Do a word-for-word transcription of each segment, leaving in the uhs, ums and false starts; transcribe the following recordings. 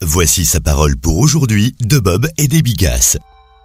Voici sa parole pour aujourd'hui de Bob et des Bigasses.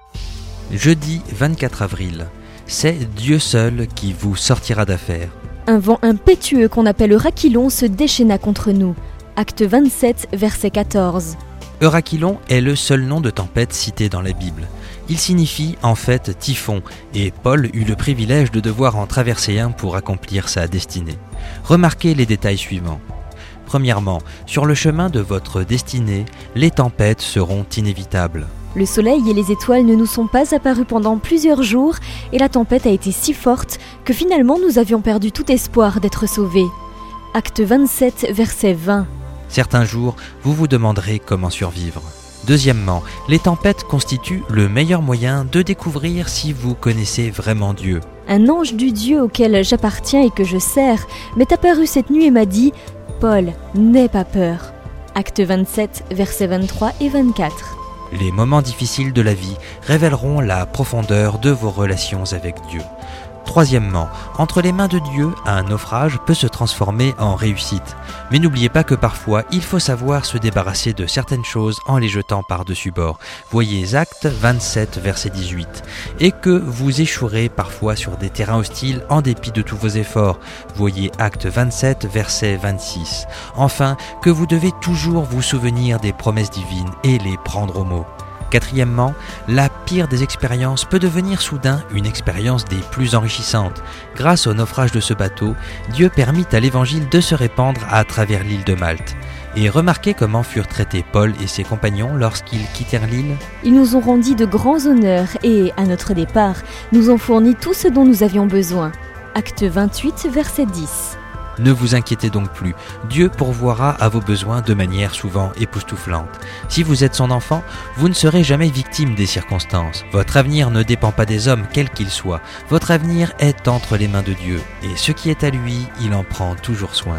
Jeudi vingt-quatre avril, c'est Dieu seul qui vous sortira d'affaire. Un vent impétueux qu'on appelle Eurachylon se déchaîna contre nous. Acte vingt-sept, verset quatorze. Eurachylon est le seul nom de tempête cité dans la Bible. Il signifie en fait typhon, et Paul eut le privilège de devoir en traverser un pour accomplir sa destinée. Remarquez les détails suivants. Premièrement, sur le chemin de votre destinée, les tempêtes seront inévitables. Le soleil et les étoiles ne nous sont pas apparus pendant plusieurs jours et la tempête a été si forte que finalement nous avions perdu tout espoir d'être sauvés. Acte vingt-sept, verset vingt. Certains jours, vous vous demanderez comment survivre. Deuxièmement, les tempêtes constituent le meilleur moyen de découvrir si vous connaissez vraiment Dieu. Un ange du Dieu auquel j'appartiens et que je sers m'est apparu cette nuit et m'a dit « Paul, n'aie pas peur ». Acte vingt-sept, versets vingt-trois et vingt-quatre. Les moments difficiles de la vie révéleront la profondeur de vos relations avec Dieu. Troisièmement, entre les mains de Dieu, un naufrage peut se transformer en réussite. Mais n'oubliez pas que parfois, il faut savoir se débarrasser de certaines choses en les jetant par-dessus bord. Voyez Acte vingt-sept, verset dix-huit. Et que vous échouerez parfois sur des terrains hostiles en dépit de tous vos efforts. Voyez Acte vingt-sept, verset vingt-six. Enfin, que vous devez toujours vous souvenir des promesses divines et les prendre au mot. Quatrièmement, la pire des expériences peut devenir soudain une expérience des plus enrichissantes. Grâce au naufrage de ce bateau, Dieu permit à l'évangile de se répandre à travers l'île de Malte. Et remarquez comment furent traités Paul et ses compagnons lorsqu'ils quittèrent l'île. Ils nous ont rendu de grands honneurs et, à notre départ, nous ont fourni tout ce dont nous avions besoin. Acte vingt-huit, verset dix. Ne vous inquiétez donc plus, Dieu pourvoira à vos besoins de manière souvent époustouflante. Si vous êtes son enfant, vous ne serez jamais victime des circonstances. Votre avenir ne dépend pas des hommes, quels qu'ils soient. Votre avenir est entre les mains de Dieu, et ce qui est à lui, il en prend toujours soin.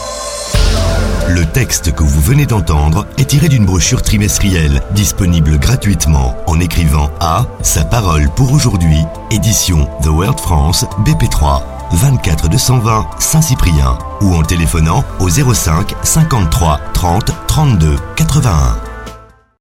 Le texte que vous venez d'entendre est tiré d'une brochure trimestrielle, disponible gratuitement en écrivant à Sa parole pour aujourd'hui, édition The World France, B P trois. vingt-quatre deux cent vingt Saint-Cyprien ou en téléphonant au zéro cinq cinquante-trois trente trente-deux quatre-vingt-un.